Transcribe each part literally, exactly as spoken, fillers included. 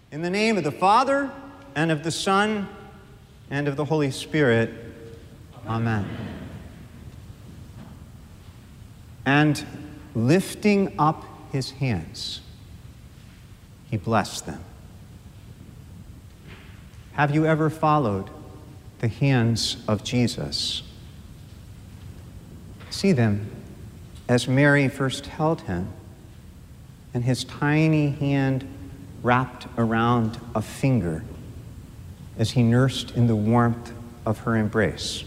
In the name of the Father, and of the Son, and of the Holy Spirit. Amen. Amen. And lifting up his hands, he blessed them. Have you ever followed the hands of Jesus? See them as Mary first held him, and his tiny hand wrapped around a finger as he nursed in the warmth of her embrace.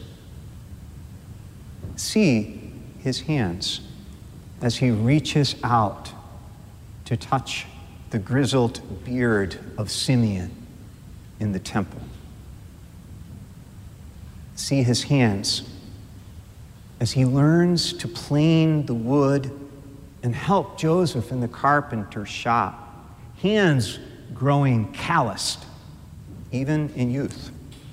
See his hands as he reaches out to touch the grizzled beard of Simeon in the temple. See his hands as he learns to plane the wood and help Joseph in the carpenter's shop, hands growing calloused, even in youth.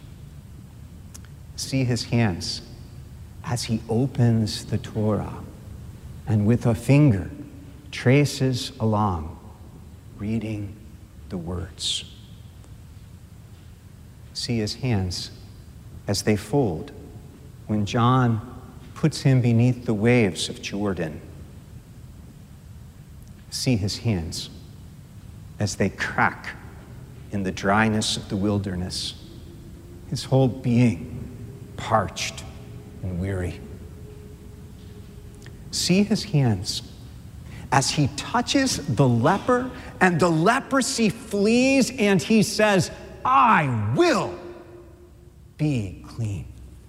See his hands as he opens the Torah and with a finger traces along, reading the words. See his hands as they fold when John puts him beneath the waves of Jordan. See his hands as they crack in the dryness of the wilderness, his whole being parched and weary. See his hands as he touches the leper and the leprosy flees and he says, I will be clean.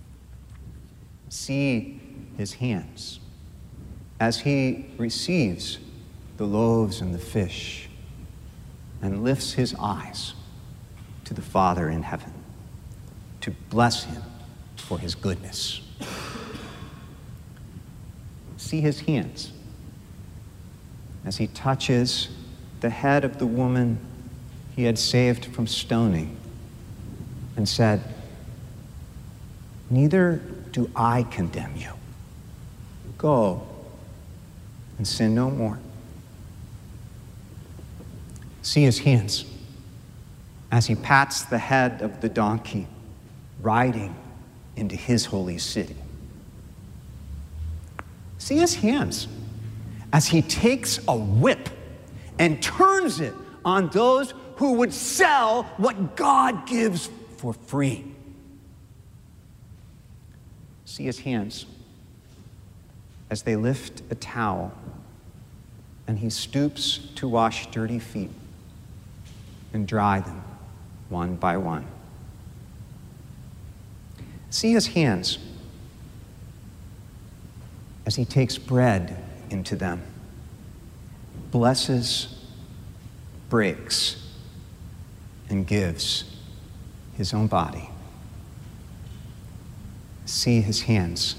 See his hands as he receives the loaves and the fish and lifts his eyes to the Father in heaven to bless him for his goodness. See his hands as he touches the head of the woman he had saved from stoning and said, neither do I condemn you. Go and sin no more. See his hands as he pats the head of the donkey riding into his holy city. See his hands as he takes a whip and turns it on those who would sell what God gives for free. See his hands as they lift a towel and he stoops to wash dirty feet and dry them one by one. See his hands as he takes bread into them, blesses, breaks, and gives his own body. See his hands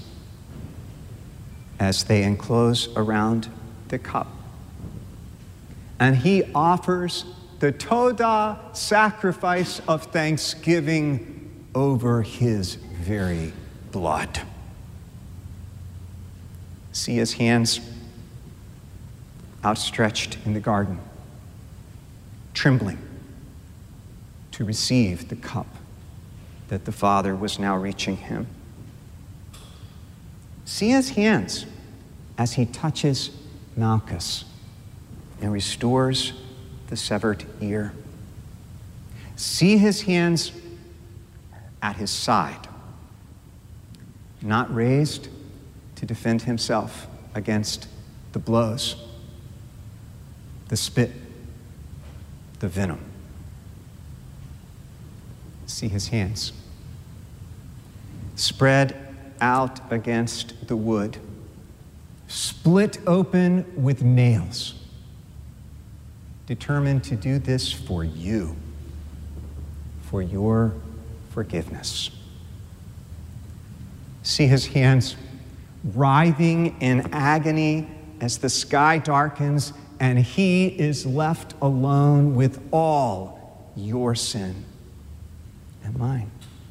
as they enclose around the cup. And he offers the Todah sacrifice of thanksgiving over his very blood. See his hands outstretched in the garden, trembling to receive the cup that the Father was now reaching him. See his hands as he touches Malchus and restores the severed ear. See his hands at his side, not raised to defend himself against the blows, the spit, the venom. See his hands spread out against the wood, split open with nails, determined to do this for you, for your forgiveness. See his hands writhing in agony as the sky darkens and he is left alone with all your sin and mine.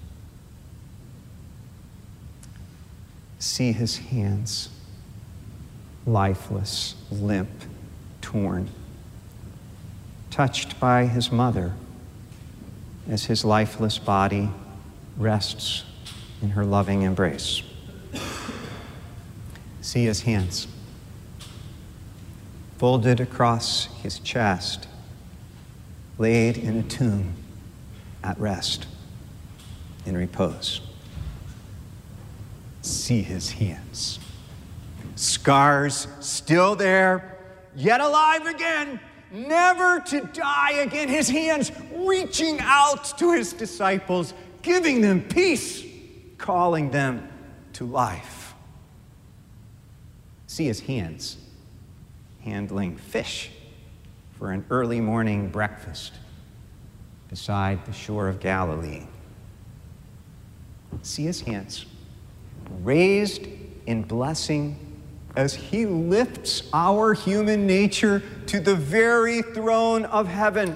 See his hands, lifeless, limp, torn, touched by his mother as his lifeless body rests in her loving embrace. See his hands folded across his chest, laid in a tomb at rest, in repose. See his hands. Scars still there, yet alive again, never to die again. His hands reaching out to his disciples, giving them peace, calling them to life. See his hands handling fish for an early morning breakfast beside the shore of Galilee. See his hands raised in blessing as he lifts our human nature to the very throne of heaven.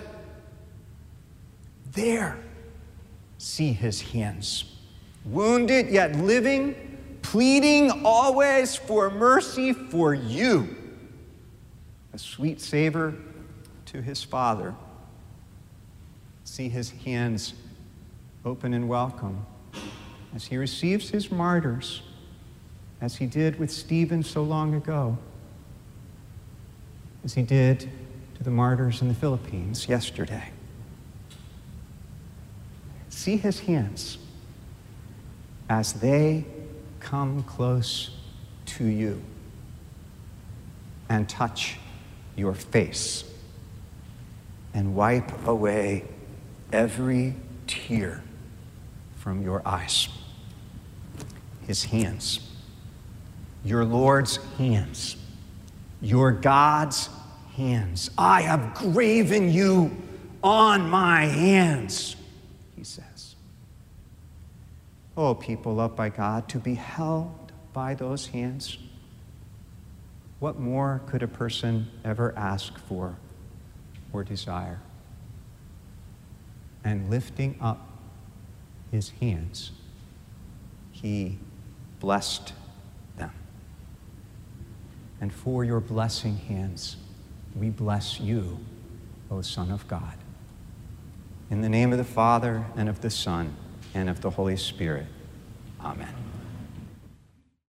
There, see his hands, wounded yet living, pleading always for mercy for you, a sweet savor to his Father. See his hands open in welcome as he receives his martyrs, as he did with Stephen so long ago, as he did to the martyrs in the Philippines yesterday. See his hands as they come close to you and touch your face and wipe away every tear from your eyes. His hands, your Lord's hands, your God's hands. I have graven you on my hands, he says. Oh, people loved by God, to be held by those hands. What more could a person ever ask for or desire? And lifting up his hands, he blessed them. And for your blessing hands, we bless you, O Son of God. In the name of the Father, and of the Son, and of the Holy Spirit. Amen.